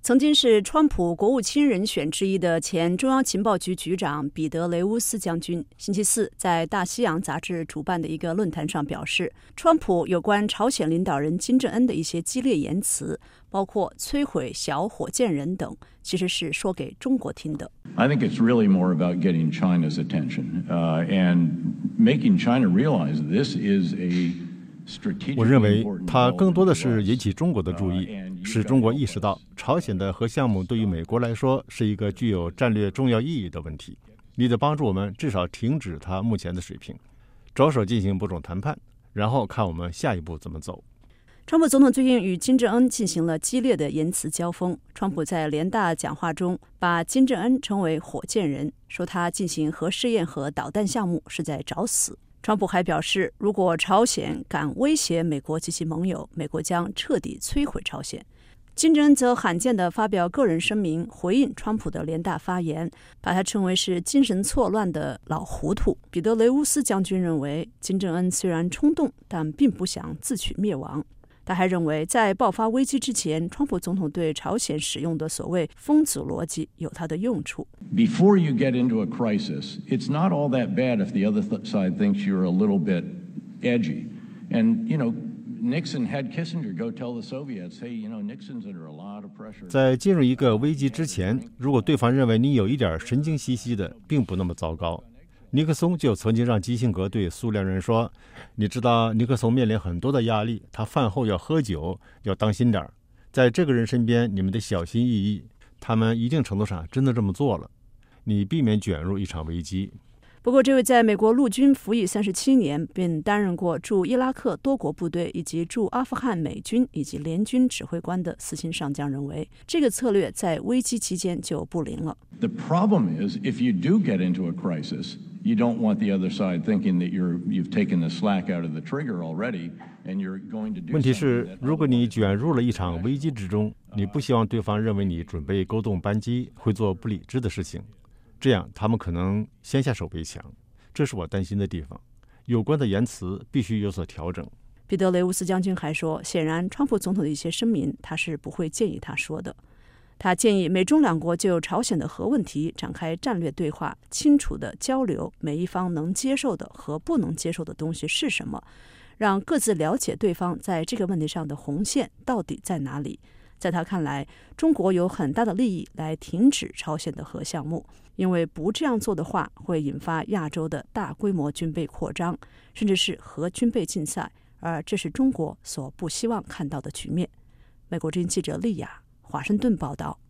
曾经是川普国务卿人选之一的前中央情报局局长彼得·雷乌斯将军，星期四在大西洋杂志主办的一个论坛上表示，川普有关朝鲜领导人金正恩的一些激烈言辞，包括摧毁小火箭人等，其实是说给中国听的。 I think it's really more about getting China's attention and making China realize this is a strategically important. 我认为它更多的是引起中国的注意，使中国意识到朝鲜的核项目对于美国来说是一个具有战略重要意义的问题。你得帮助我们至少停止它目前的水平，着手进行某种谈判，然后看我们下一步怎么走。 川普总统最近与金正恩进行了激烈的言辞交锋。川普在联大讲话中把金正恩称为火箭人，说他进行核试验和导弹项目是在找死。川普还表示，如果朝鲜敢威胁美国及其盟友，美国将彻底摧毁朝鲜。金正恩则罕见地发表个人声明，回应川普的联大发言，把他称为是精神错乱的老糊涂。彼得·雷乌斯将军认为，金正恩虽然冲动，但并不想自取灭亡。他还认为，在爆发危机之前，川普总统对朝鲜使用的所谓封阻逻辑有它的用处。 Before you get into a crisis, it's not all that bad if the other side thinks you're a little bit edgy. And, Nixon had Kissinger go tell the Soviets, hey, Nixon's under a lot of pressure. 在进入一个危机之前，如果对方认为你有一点神经兮兮的，并不那么糟糕。尼克松就曾经让基辛格对苏联人说，你知道尼克松面临很多的压力，他饭后要喝酒，要当心点，在这个人身边你们得小心翼翼，他们一定程度上真的这么做了，你避免卷入一场危机。 不过这位在美国陆军服役37年并担任过驻伊拉克多国部队以及驻阿富汗美军以及联军指挥官的四星上将认为，这个策略在危机期间就不灵了。 The problem is, if you do get into a crisis, you don't want the other side thinking that you've taken the slack out of the trigger already and you're going to do something. 问题是，如果你卷入了一场危机之中，你不希望对方认为你准备勾动扳机，会做不理智的事情，这样他们可能先下手为强，这是我担心的地方。有关的言辞必须有所调整。 彼得·雷乌斯将军还说，显然川普总统的一些声明他是不会建议他说的。他建议美中两国就朝鲜的核问题展开战略对话，清楚地交流每一方能接受的和不能接受的东西是什么，让各自了解对方在这个问题上的红线到底在哪里。在他看来，中国有很大的利益来停止朝鲜的核项目，因为不这样做的话，会引发亚洲的大规模军备扩张，甚至是核军备竞赛，而这是中国所不希望看到的局面。美国之音记者丽雅华盛顿报道。